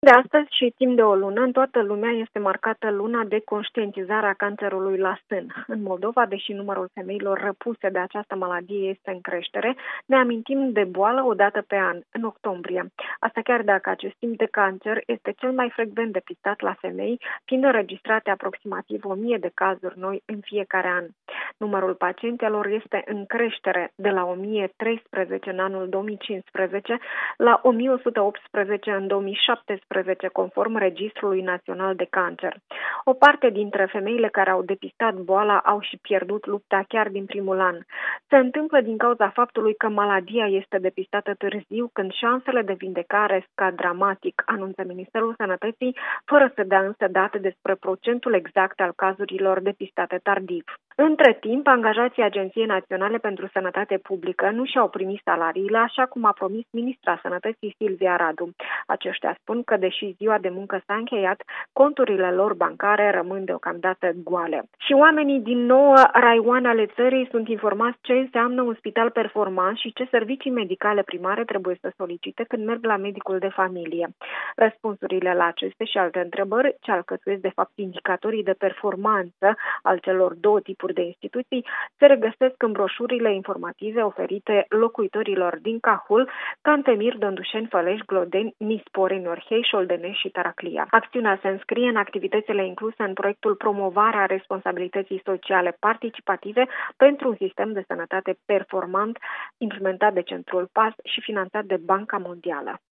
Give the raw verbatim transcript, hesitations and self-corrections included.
De astăzi și timp de o lună, în toată lumea este marcată luna de conștientizare a cancerului la sân. În Moldova, deși numărul femeilor răpuse de această maladie este în creștere, ne amintim de boală o dată pe an, în octombrie. Asta chiar dacă acest tip de cancer este cel mai frecvent depistat la femei, fiind înregistrate aproximativ o mie de cazuri noi în fiecare an. Numărul pacientelor este în creștere de la o mie treisprezece în anul două mii cincisprezece la o mie o sută optsprezece în două mii șaptesprezece, conform Registrului Național de Cancer. O parte dintre femeile care au depistat boala au și pierdut lupta chiar din primul an. Se întâmplă din cauza faptului că maladia este depistată târziu, când șansele de vindecare scad dramatic, anunță Ministerul Sănătății, fără să dea însă date despre procentul exact al cazurilor depistate tardiv. Între timp, angajații Agenției Naționale pentru Sănătate Publică nu și-au primit salariile, așa cum a promis ministra Sănătății Silvia Radu. Aceștia spun că, deși ziua de muncă s-a încheiat, conturile lor bancare rămân deocamdată goale. Și oamenii din nouă raioane ale țării sunt informați ce înseamnă un spital performant și ce servicii medicale primare trebuie să solicite când merg la medicul de familie. Răspunsurile la aceste și alte întrebări, ce alcătuiesc de fapt indicatorii de performanță al celor două tipuri de instituții, se regăsesc în broșurile informative oferite locuitorilor din Cahul, Cantemir, Dăndușeni, Fălești, Glodeni, Nisporeni, Orhei, Șoldenești și Taraclia. Acțiunea se înscrie în activitățile incluse în proiectul Promovarea responsabilității sociale participative pentru un sistem de sănătate performant, implementat de Centrul P A S și finanțat de Banca Mondială.